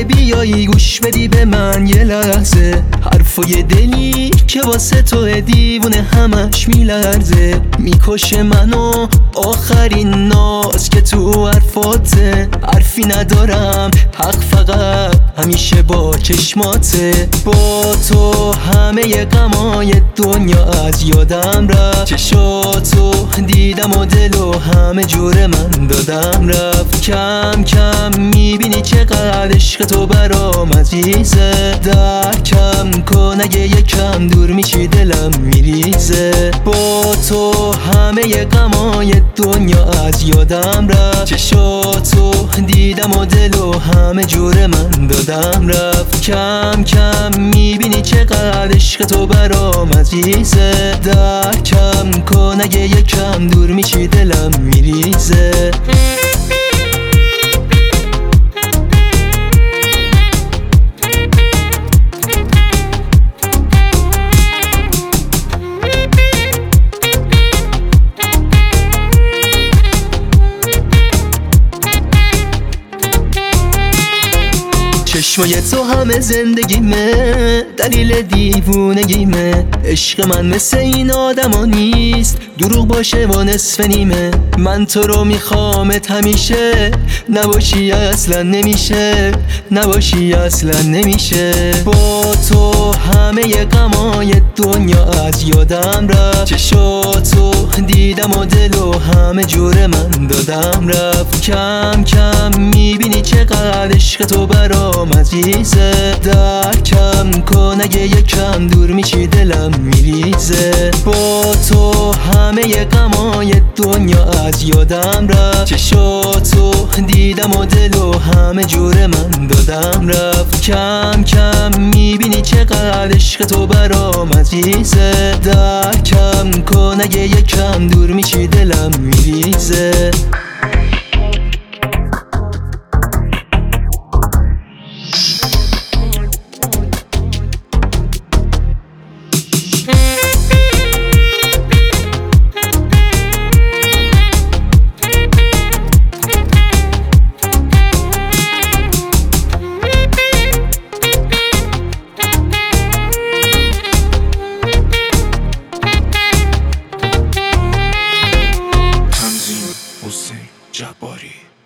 بیایی گوش بدی به من یه لحظه، حرفای دلی که واسه تو دیوونه همش میلرزه، میکشه منو آخرین ناز که تو حرفاته، حرفی ندارم حق فقط همیشه با چشماته، با تو همه غمای دنیا از یادم رفت، چشاتو دیدم و دل و همه جور من دادم رفت، کم کم میبینی چقدر عشق تو برام عزیزه، درکم کن اگه یکم دور میشی دلم میریزه، با تو همه غمای دنیا از یادم رفت، چشاتو دیدم و دل و همه جور من دادم رفت، کم کم میبینی چقدر عشق تو برام عزیزه، درکم کن اگه یکم دور میشی دلم میریزه. چشمای تو همه زندگیمه، دلیل دیوونگیمه، عشق من مثل این آدما نیست، دروغ باشه و نصف نیمه، من تو رو میخوامت همیشه، نباشی اصلا نمیشه، نباشی اصلا نمیشه، با تو همه غمای دنیا از یادم رفت، چشاتو دیدم و دل و همه جور من دادم رفت، کم کم میبینی چقدر عشق تو برام عزیزه، درکم کن اگه یکم دور میشی دلم میریزه، با تو همه غمای دنیا از یادم رفت، چشاتو دیدم و دل و همه جور من دادم رفت، کم کم میبینی چقدر عشق تو برام عزیزه، درکم کن اگه یکم دور میشی دلم میریزه. حسین جباری